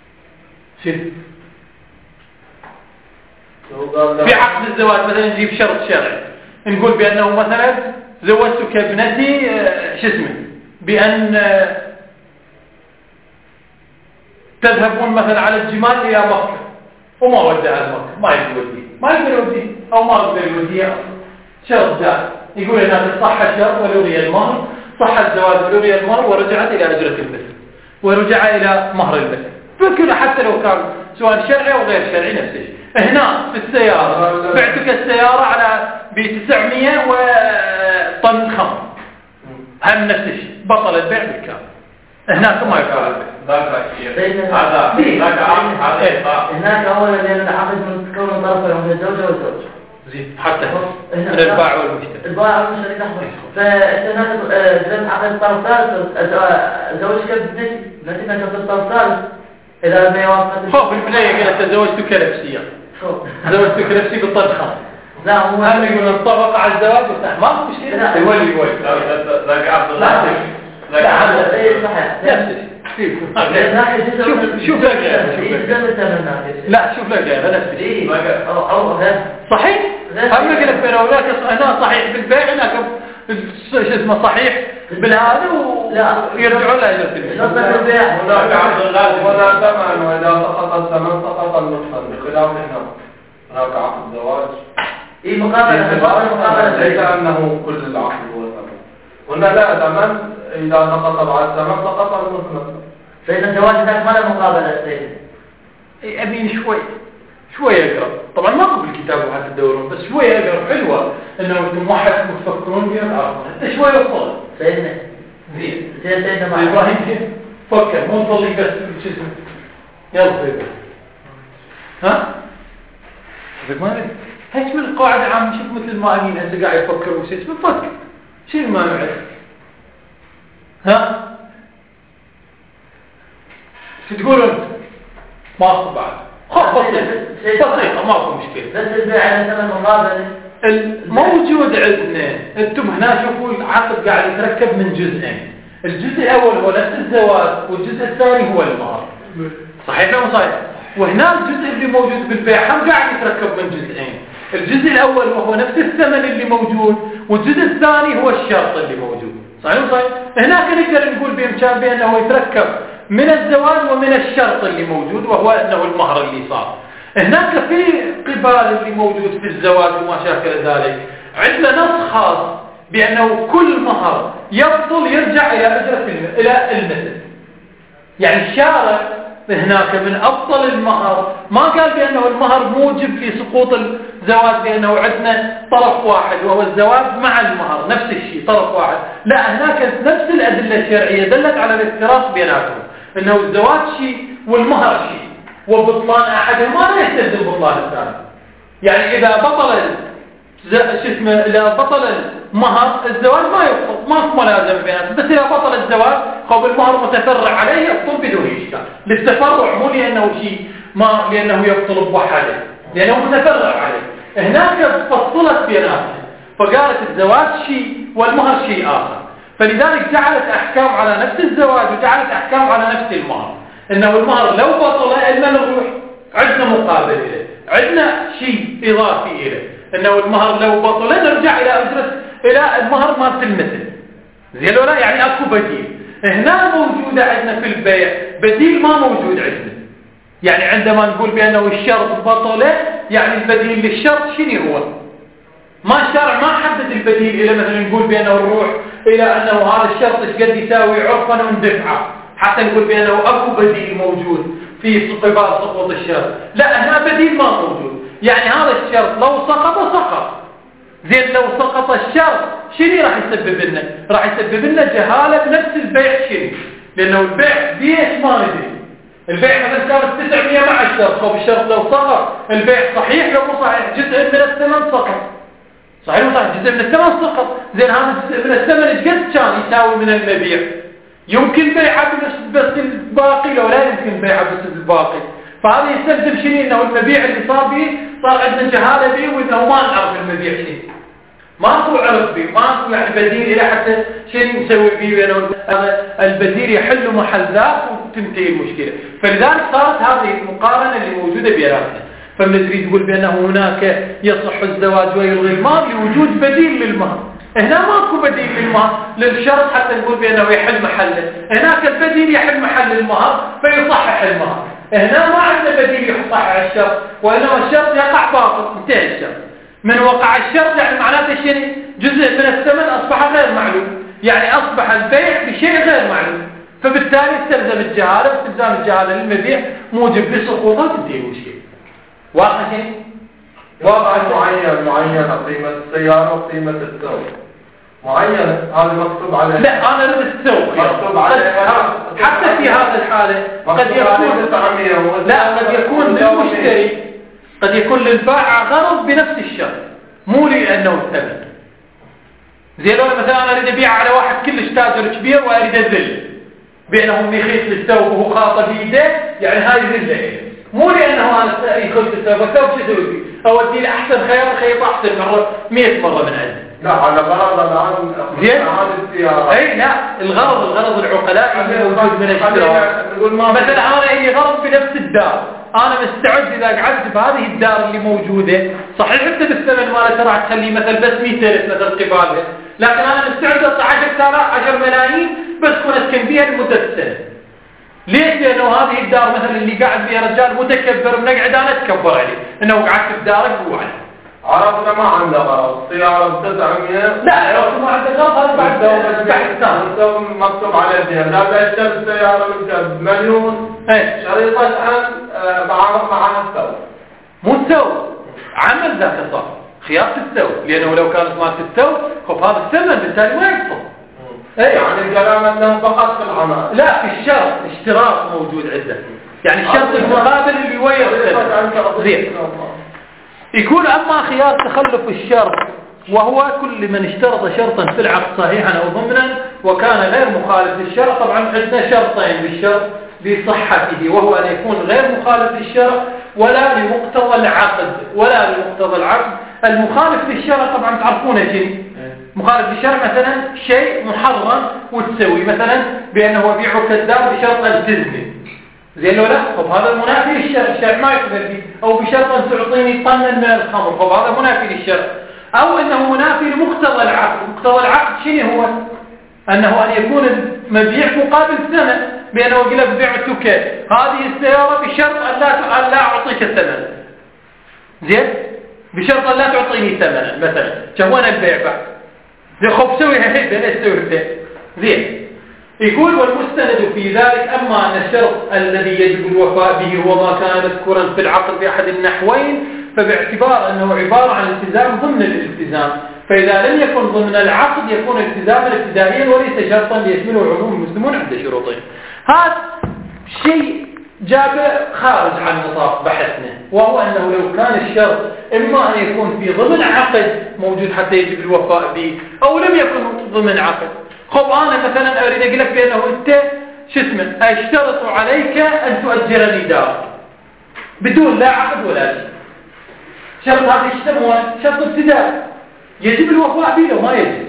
في عقد الزواج مثلا نجيب شرط شرعي، نقول بأنه مثلا زوجتك ابنتي شو اسمه بأن تذهبون مثلا على الجمال إلى مكة، وما ودها مكة، ما يقدر يوديه أو ما يقدر يوديه، شرط جاء يقول إنها صح الشرط ولغي المهر، صح الزواج ولغي المهر ورجعت إلى أجرة المثل. ورجع إلى مهر المثل، فكل حتى لو كان سواء شرعي أو غير شرعي نفس الشيء. هنا في السيارة بعتك السيارة على ب900 وطن خمر، هم نفس الشيء، بطل البيع بالكامل. هناك ما يفعل هناك أولا لأن العقد متكون من طرفين من الزوجة والزوج. زين حتى من البائع والمشتري. البائع والمشتري لحظة. فأنت هناك عقد الطرف الثالث زوجك بنتي ما كان في الطرف الثالث إذا ما يوافق. خو بالبداية قلت تزوجتك نفسيا. زوجتك نفسي بالطرف خمس. لا هو هم يقولون انطبق على الزواج ما في مشكلة. يولي ذاك عبد الله. لا ايه صحيح. شوف لك لا شوف لك يا نفس الشيء او صحيح. هم يقول بين اولاد هنا صحيح بالبيع هناك شو اسمه صحيح بالهذا ويرجعوا له الى هناك عبد الله ولا ثمن، واذا سقط الثمن سقط النقصان بخلاف هناك عقد زواج مقابله ليس انه كل العقد هو ثمن. هنا لا ثمن، اذا سقط بعد الثمن سقط النقصان. فإن الزواج ذاك ما له مقابلة سيد. أبين شوي أقرب، طبعا ما أقول الكتاب وحتى تدورون، بس شوي أقرب حلوة إنه أنتم واحد متفكرون بها الأرض، حتى شوي أفضل. سيدنا. زين. سيدنا معي. إبراهيم فكر مو نصلي بس شو اسمه. يلا سيدنا. ها؟ ما أدري. هيك من القاعدة عم شوف مثل ما أمين هسه قاعد يفكر وش اسمه فكر. شيء ما نعرف. ها؟ شو تقول أنت؟ ما أخذ بعد خط بسيطة ماكو مشكلة. بس البيع على ثمن مقابل الموجود عندنا. أنتم هنا شوفوا العقد قاعد يتركب من جزئين، الجزء الأول هو نفس الزواج والجزء الثاني هو المهر. صحيح ولا مو صحيح؟ وهنا الجزء اللي موجود بالبيع هم قاعد يتركب من جزئين، الجزء الأول وهو نفس الثمن اللي موجود، والجزء الثاني هو الشرط اللي موجود. صحيح ولا صحيح؟ هناك نقدر نقول بإمكان بأنه يتركب من الزواج ومن الشرط اللي موجود وهو أنه المهر اللي صار. هناك في قبال اللي موجود في الزواج وما شاكل ذلك عندنا نص خاص بأنه كل مهر يبطل يرجع إلى أجرة إلى المثل. يعني الشارع هناك من أبطل المهر ما قال بأنه المهر موجب لسقوط الزواج بأنه عندنا طرف واحد وهو الزواج مع المهر نفس الشيء طرف واحد. لا هناك نفس الأدلة الشرعية دلت على الافتراق بيناتهم، انه الزواج شيء والمهر شيء، وبطلان احدهما لا يستلزم بطلان الثاني. يعني اذا بطل اذا بطل المهر الزواج ما يبطل، ما ملازمه بيناتهم، بس اذا بطل الزواج او المهر متفرع عليه يبطل بدون اشكال للتفرع، مو لانه شيء ما لانه يبطل بوحده، لانه متفرع عليه. هناك فصلت بيناتهم فقالت الزواج شيء والمهر شيء اخر، فلذلك جعلت أحكام على نفس الزواج وجعلت أحكام على نفس المهر. إنه المهر لو بطل إلنا نروح عندنا مقابل إليه، عندنا شيء إضافي إليه. إنه المهر لو بطل نرجع إلى أجرة إلى المهر مالت المثل. زين ولا يعني أكو بديل. هنا موجودة عندنا في البيع بديل ما موجود عندنا. يعني عندما نقول بأنه الشرط بطل يعني البديل للشرط شنو هو؟ ما الشرع ما حدد البديل إلى مثلا نقول بأنه نروح إلى أنه هذا الشرط إيش قد يساوي عرفا وندفعه حتى نقول بأنه أكو بديل موجود في قبال سقوط الشرط. لا هنا بديل ما موجود. يعني هذا الشرط لو سقط زين لو سقط الشرط شنو راح يسبب لنا؟ راح يسبب لنا جهالة بنفس البيع شنو؟ لأنه البيع بيش ما ندري. البيع مثلا كانت 900 مع الشرط، طب الشرط لو سقط البيع صحيح لو مو صحيح جزء من الثمن سقط. صحيح ولا صحيح؟ جزء من الثمن سقط. زين هذا الجزء من الثمن ايش قد كان يساوي من المبيع؟ يمكن بيعه بس الباقي لو لا يمكن بيعه بس الباقي. فهذا يستلزم شنو؟ انه المبيع اللي صار به صار عندنا جهاله به وانه ما نعرف المبيع شنو. ماكو عرف به، ماكو يعني بديل الى حتى شنو نسوي به بانه البديل يحل محل ذاك وتنتهي المشكله. فلذلك صارت هذه المقارنه اللي موجوده بيناتنا. فمن تقول بأنه هناك يصح الزواج ويلغي المهر لوجود بديل للمهر. هنا ماكو بديل للمهر للشرط حتى نقول بأنه يحل محله. هناك البديل يحل محل المهر فيصحح المهر. هنا ما عندنا بديل يصحح الشرط، وإنما الشرط يقع باطل انتهى الشرط. من وقع الشرط يعني معناته شنو؟ جزء من الثمن أصبح غير معلوم، يعني أصبح البيع بشيء غير معلوم. فبالتالي استلزم الجهالة، واستلزام الجهالة للمبيع موجب لسقوطات الدين وشيء واضح شيء؟ واضح معين قيمة السيارة وقيمة الثوب معين، هذا مكتوب عليه. لا أنا أريد الثوب مكتوب عليه حتى في هذه الحالة قد يكون قد يكون للمشتري، قد يكون للبائع غرض بنفس الشرط مو لأنه الثمن. زي لو مثلا أنا أريد أبيع على واحد كلش تاجر كبير وأريد أذل بأنه يخيط للثوب وهو خاطه بيده، يعني هاي ذله مو لأنه أنا يخيط الثوب شو أسوي فيه؟ أودي له أحسن خيار خيط أحسن مرة 100 مرة من عنده. لا على غرض الآن السيارة. أي لا، الغرض العقلاء اللي موجود من الشراء. مثلا أنا هي غرض بنفس الدار، أنا مستعد إذا قعدت بهذه الدار اللي موجودة صحيح أنت بالثمن مالها راح تخلي مثل بس 100,000 مثل قبالها، لكن أنا مستعد أدفع 10 ملايين بس كون أسكن فيها لمدة سنة. ليش؟ لأنه هذه الدار مثلا اللي قاعد فيها رجال متكبر بنقعد أنا أتكبر عليه، إنه قعدت في دارك جوعا. عرفنا ما عنده غرض، سيارة ب900. لا عرفت ما عنده غرض، هذا بعد الثوب مكتوب عليه فيها، لا بيشتري السيارة بمليون شريطة الآن معها الثوب. مو الثوب، عمل ذاك صح خياطة الثوب، لأنه لو كانت مالت الثوب خب هذا الثمن بالتالي ما يحصل. يعني الكلام أنه فقط في العمل. لا في الشرط اشتراط موجود عنده، يعني الشرط المقابل اللي ويا زين. يكون أما خيار تخلف الشرط وهو كل من اشترط شرطا في العقد صحيحا أو ضمنا وكان غير مخالف للشرط. طبعا عندنا شرطين بالشرط بصحته، وهو أن يكون غير مخالف للشرط ولا لمقتضى العقد. المخالف للشرط طبعا تعرفونه شيء مخالف للشرع، مثلا شيء محرم وتسوي مثلا بأنه بيعه كذاب بشرط أن تزني، زين لو لا خب هذا منافي للشرع، الشرع ما يقبل فيه. أو بشرط أن تعطيني طنا من الخمر، خب هذا منافي للشرع. أو أنه منافي لمقتضى العقد. مقتضى العقد شنو هو؟ أنه أن يكون المبيع مقابل ثمن، بأنه يقول لك بعتك هذه السيارة بشرط أن لا أعطيك الثمن، زين بشرط أن لا تعطيني ثمنا مثلا شهوانا البيع بعد زين خب سويها هيدا ليش سويها زين. يقول والمستند في ذلك أما أن الشرط الذي يجب الوفاء به هو ما كان مذكورا في العقد بأحد النحوين، فباعتبار أنه عبارة عن التزام ضمن الالتزام، فإذا لم يكن ضمن العقد يكون التزاما ابتدائيا وليس شرطا ليشمله عموم المسلمون عند شروطهم. هذا شيء جاب خارج عن نطاق بحثنا، وهو أنه لو كان الشرط إما أن يكون في ضمن عقد موجود حتى يجب الوفاء به، أو لم يكن ضمن عقد. خب أنا مثلا أريد أقول لك بأنه أنت أشترط عليك أن تؤجرني دار بدون لا عقد ولا شيء. شرط هذا يسمونه شرط ابتداء، يجب الوفاء به لو ما يجب.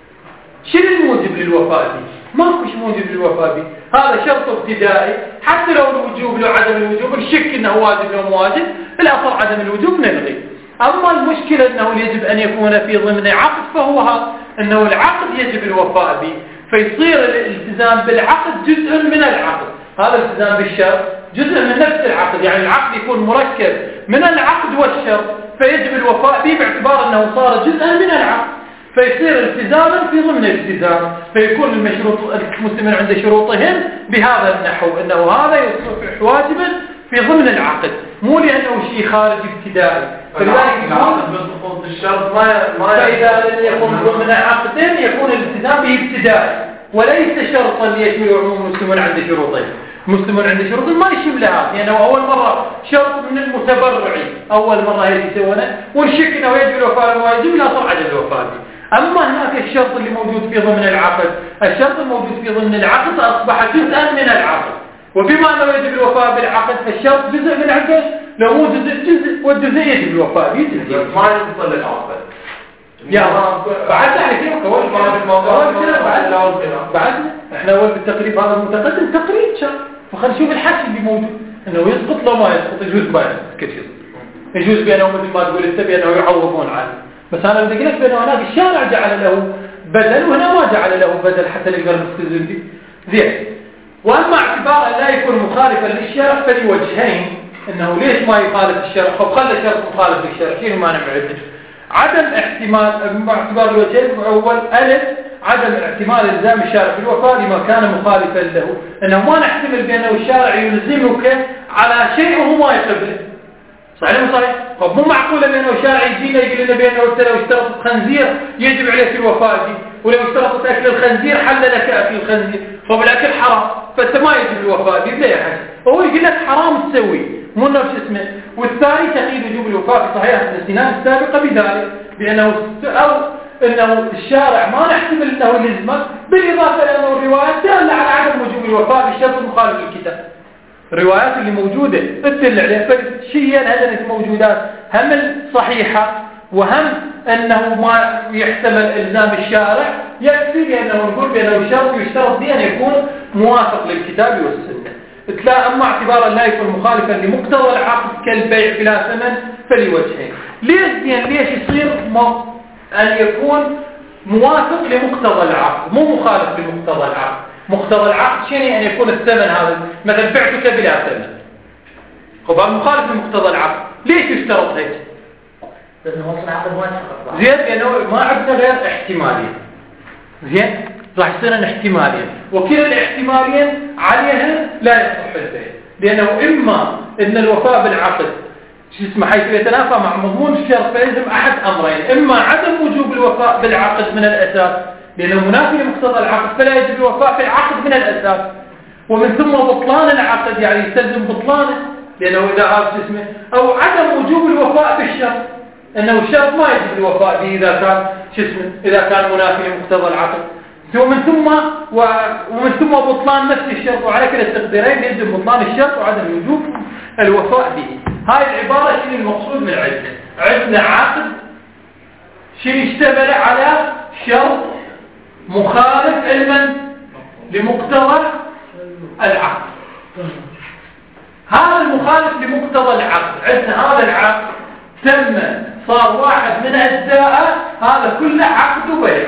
شنو الموجب للوفاء به؟ ماكو شيء موجب للوفاء به، هذا شرط ابتدائي. حتى لو الوجوب لو عدم الوجوب نشك انه واجب لو مو واجب، الاصل عدم الوجوب نلغي. اما المشكله انه يجب ان يكون في ضمن عقد، فهو هذا انه العقد يجب الوفاء به، فيصير الالتزام بالعقد جزء من العقد. هذا الالتزام بالشرط جزء من نفس العقد، يعني العقد يكون مركب من العقد والشرط، فيجب الوفاء به باعتبار انه صار جزءا من العقد، فيصير التزاما في ضمن الالتزام، فيكون المسلمين عند شروطهم بهذا النحو انه هذا يصبح واجبا في ضمن العقد، مو لانه شيء خارج ابتدائي. فلذلك العقد بسقوط الشرط فاذا لم يكن ضمن عقد يكون الالتزام به ابتدائي وليس شرطا ليشمل عموم المسلمين عند شروطهم. المسلمون عند شروطهم ما يشملها، لانه اول مره شرط من المتبرعي، اول مره هيك يسوونه ونشك انه يجب الوفاء الواجب لا صار عدم الوفاء. أما هناك الشرط اللي موجود في ضمن العقد، الشرط الموجود في ضمن العقد أصبح جزءا من العقد، وبما أنه يجب الوفاء بالعقد فالشرط جزء من العقد، لو مو جزء والجزء يجب الوفاء به جزء. ما يوصل للعقد. يا بعد يعني كيف كول بعد احنا اول بالتقريب هذا المتقدم تقريب شرط، فخلينا نشوف الحكي اللي موجود انه يسقط لو ما يسقط، يجوز ما يسقط كيف يجوز بأنه مثل ما تقول انت بأنه يعوضون عنه. بس أنا بدي أقول لك بأنه هناك الشارع جعل له بدل وهنا ما جعل له بدل حتى نقدر نستلزم به. زين. وأما اعتبار أن لا يكون مخالفا للشرع فلوجهين، أنه ليش ما يخالف الشرع؟ فخلى الشرع مخالف للشرع، شنو ما نعرف؟ عدم احتمال باعتبار الوجهين. أول ألف عدم احتمال الزام الشارع بالوفاء لما كان مخالفا له، انه ما نحتمل بانه الشارع يلزمك على شيء وهو ما يقبله. صحيح مو صحيح؟ طب مو معقوله بانه الشارع يجينا يقول لنا بانه انت لو اشترطت الخنزير يجب عليك الوفاء به، ولو اشترطت اكل الخنزير حل لك اكل الخنزير، طب الاكل حرام فانت ما يجب الوفاء به. لا يا حاج، هو يقول لك حرام تسوي مو انه شو اسمه. والثاني تقييد وجوب الوفاء في صحيح الاستئناف السابقه بذلك، بانه او انه الشارع ما نحتمل انه يلزمك، بالاضافه الى انه الروايات داله على عدم وجوب الوفاء بالشرط المخالف للكتاب. الروايات اللي موجوده تدل عليها، فشيئا هذه الموجودات هم الصحيحه وهم انه ما يحتمل الزام الشارع، يكفي بانه نقول بانه الشرط يشترط به ان يكون موافق للكتاب والسنه. لا، اما اعتبارا لا يكون مخالفا لمقتضى العقد كالبيع بلا ثمن فلوجهين. ليش يصير أن يكون موافق لمقتضى العقد مو مخالف لمقتضى العقد؟ مقتضى العقد شيء أن يكون الثمن هذا مثلا بعتك بلا ثمن، هذا مخالف لمقتضى العقد. ليش يشترط هيك؟ لأنه وصل العقد ما يتحقق. زين، لأنه ما عندنا غير احتمالين. زين، راح يصير احتمالين، وكلا الاحتمالين عليها لا يصح البيع، لأنه إما أن الوفاء بالعقد حيث يتنافى مع مضمون الشرط فيلزم أحد أمرين: إما عدم وجوب الوفاء بالعقد من الأساس لأنه منافي لمقتضى العقد فلا يجب الوفاء بالعقد من الأساس، ومن ثم بطلان العقد يعني يستلزم بطلانه لأنه إذا عرف اسمه، أو عدم وجوب الوفاء بالشرط أنه الشرط ما يجب الوفاء به إذا كان إذا كان منافي لمقتضى العقد، ومن ثم بطلان نفس الشرط. وعلى كلا التقديرين يجب بطلان الشرط وعدم وجوب الوفاء به. هاي العبارة شنو المقصود من عندنا عقد شنو يشتمل على شرط مخالف علما لمقتضى العقد. هذا المخالف لمقتضى العقد عندنا هذا العقد تم صار واحد من أجزاءه هذا كله عقد وبيع،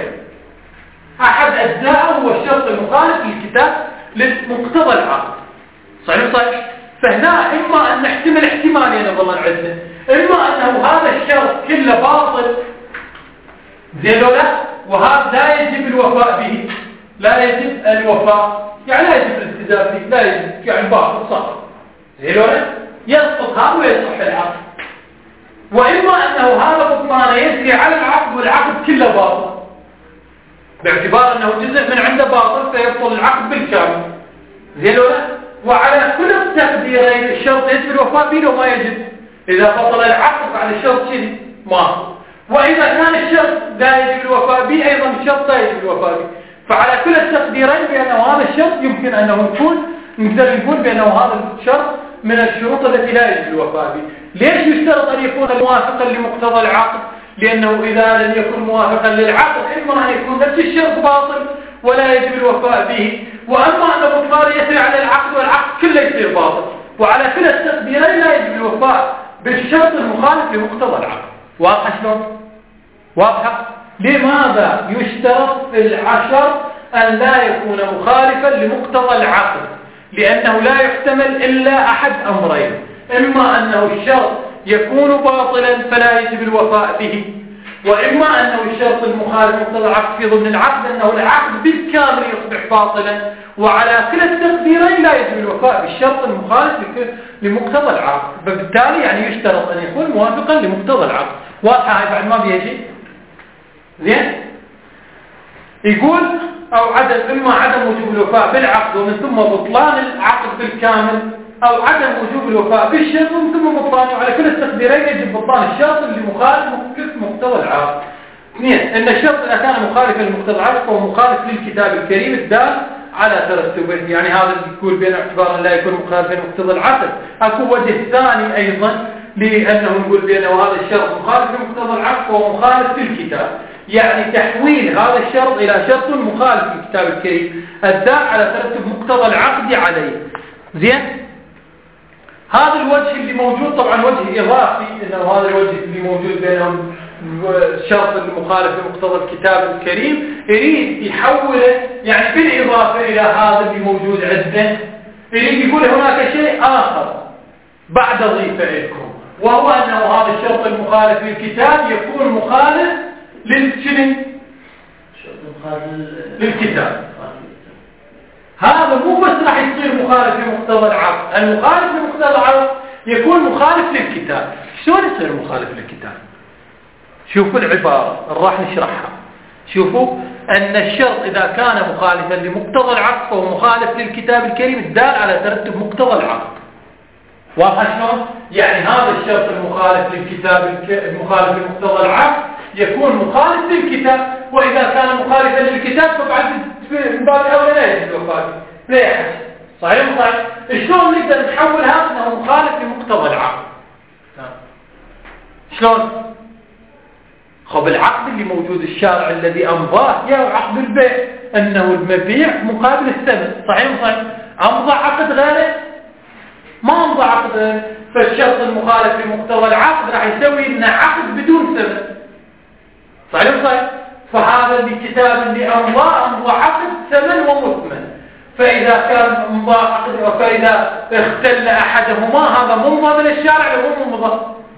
أحد أجزاءه هو الشرط المخالف للكتاب لمقتضى العقد. صحيح؟ فهنا إما أن نحتمل احتمالين أظن عندنا، إما أنه هذا الشرط كله باطل زين ولا وهذا لا يجب الوفاء به، لا يجب الوفاء يعني لا يجب الالتزام به، لا يجب يعني باطل صار زين ولا يسقط هذا ويصح العقد. وإما أنه هذا بطلان يجري على العقد والعقد كله باطل باعتبار أنه جزء من عنده باطل فيبطل العقد بالكامل زين ولا. وعلى كل التقديرين الشرط يجب الوفاء به وما يجب. إذا بطل العقد بعد الشرط شيء ما، وإذا كان الشرط لا يجب الوفاء به أيضا الشرط لا يجب الوفاء به. فعلى كل التقديرين بأنه هذا الشرط يمكن أنه نقدر نقول بأنه هذا الشرط من الشروط التي لا يجب الوفاء به. ليش يشترط أن يكون موافقا لمقتضى العقد؟ لأنه إذا لم يكن موافقا للعقد إما أن يكون نفس الشرط باطل ولا يجب الوفاء به، وأما أن بطلان يسري على العقد والعقد كله يصير باطل. وعلى كلا التقديرين لا يجب الوفاء بالشرط المخالف لمقتضى العقد. واضح شلون؟ واضحة؟ لماذا يشترط في العشر أن لا يكون مخالفا لمقتضى العقد؟ لأنه لا يحتمل إلا أحد أمرين: إما أنه الشرط يكون باطلا فلا يجب الوفاء به، وإما أنه الشرط المخالف لمقتضى العقد في ضمن العقد أنه العقد بالكامل يصبح باطلا. وعلى كلا التقديرين لا يجب الوفاء بالشرط المخالف لمقتضى العقد، فبالتالي يعني يشترط أن يكون موافقا لمقتضى العقد. واضحة هاي بعد ما بيها شيء؟ زين؟ يقول أو إما عدم وجوب الوفاء بالعقد ومن ثم بطلان العقد بالكامل، أو عدم وجوب الوفاء بالشرط ومن ثم بطلانه. على كل التقديرين يجب بطلان الشرط اللي مخالف مقتضى العقد. اثنين، أن الشرط إذا كان مخالفا لمقتضى العقد فهو مخالف للكتاب الكريم الدال على ترتبه، يعني هذا يقول بين اعتبار لا يكون مخالفا لمقتضى العقد. أكو وجه ثاني أيضا لأنه نقول بأنه هذا الشرط مخالف لمقتضى العقد فهو مخالف للكتاب، يعني تحويل هذا الشرط إلى شرط مخالف للكتاب الكريم الدال على ترتب مقتضى العقد عليه. زين؟ هذا الوجه اللي موجود طبعا وجه إضافي، إنه هذا الوجه اللي موجود بينهم الشرط المخالف لمقتضى الكتاب الكريم يريد يحوله يعني بالإضافة إلى هذا اللي موجود عندنا، يريد يقول هناك شيء آخر بعد ضيفه لكم، وهو أنه هذا الشرط المخالف للكتاب يكون مخالف للشنو؟ للكتاب. هذا مو بس راح يصير مخالف لمقتضى العقد، المخالف لمقتضى العقد يكون مخالف للكتاب. شلون يصير مخالف للكتاب؟ شوفوا العبارة راح نشرحها. شوفوا أن الشرط إذا كان مخالفا لمقتضى العقد فهو مخالف للكتاب الكريم الدال على ترتب مقتضى العقد. واضح شلون؟ يعني هذا الشرط المخالف للكتاب المخالف لمقتضى العقد يكون مخالف للكتاب، وإذا كان مخالفا للكتاب فبعد من باب الأولى لا يجوز الوفاة لا يحج. صحيح مو صحيح؟ شلون نقدر نحول هذا انه مخالف لمقتضى العقد؟ شلون؟ خب العقد اللي موجود الشارع الذي أمضاه يا عقد البيع أنه المبيع مقابل الثمن. صحيح مو صحيح؟ أمضى عقد غيره؟ ما أمضى عقد غيره، فالشرط المخالف لمقتضى العقد راح يسوي لنا عقد بدون ثمن. صحيح مو صحيح؟ فهذا الكتاب اللي أمضى عقد ثمن ومثمن، فإذا كان أمضى عقد فإذا اختل أحدهما هذا ممضى من الشارع وهو ممضى،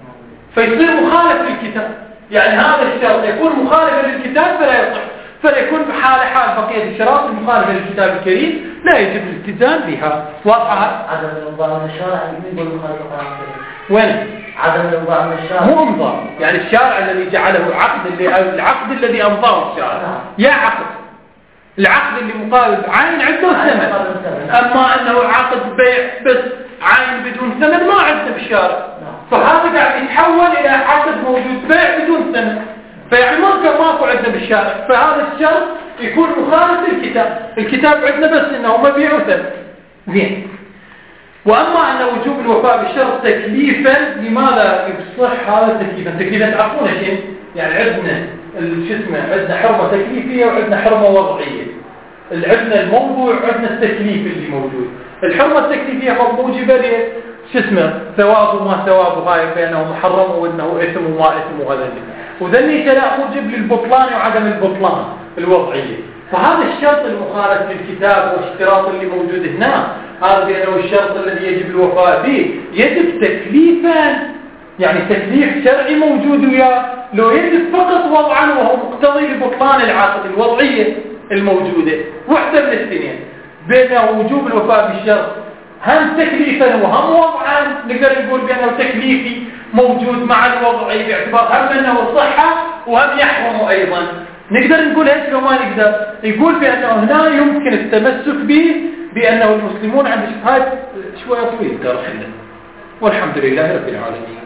فيصير مخالف للكتاب. يعني هذا الشرط يكون مخالفا للكتاب فلا يصح، فيكون حال بقية الشرائط المخالفة للكتاب الكريم لا يجب الالتزام بها. واضحة؟ عدم الإمضاء من الشارع يقول مخالف القرآن الكريم. وين؟ عدم الإمضاء من الشارع مو امضاء، يعني الشارع الذي جعله العقد الذي أمضاه الشارع. يا عقد العقد اللي مقابل عين عنده ثمن، أما أنه عقد بيع بس عين بدون ثمن ما عنده بالشارع، فهذا قاعد يتحول إلى عقد موجود بيع بدون ثمن، فيعني ماكو عندنا بالشارع، فهذا الشرط يكون مخالف للكتاب. الكتاب عندنا بس انه مبيع وثمن. زين. واما ان وجوب الوفاء بالشرط تكليفا، لماذا يصح هذا تكليفا؟ تكليفا تعرفون شيء؟ يعني عندنا شو اسمه، عندنا حرمه تكليفيه وعندنا حرمه وضعيه. عندنا الموضوع وعندنا التكليف اللي موجود. الحرمه التكليفيه موجبه شو اسمه ثواب وما ثواب، هاي بينه محرم وانه اثم وما اثم وهذا وذني لا موجب للبطلان وعدم البطلان الوضعيه. فهذا الشرط المخالف للكتاب والاشتراط اللي موجود هنا، هذا بأنه الشرط الذي يجب الوفاء به يجب تكليفا، يعني تكليف شرعي موجود وياه، لو يجب فقط وضعا وهو مقتضي لبطلان العقد الوضعيه الموجوده. واحده من الاثنين، بين وجوب الوفاء بالشرط هم تكليفا وهم وضعا، نقدر نقول بأنه تكليفي موجود مع الوضعي باعتبار هم أنه صحة وهم يحرم أيضا. نقدر نقول هيك لو ما نقدر، يقول بأنه هنا يمكن التمسك به بأنه المسلمون عند شبهات شوية طويلة، والحمد لله رب العالمين.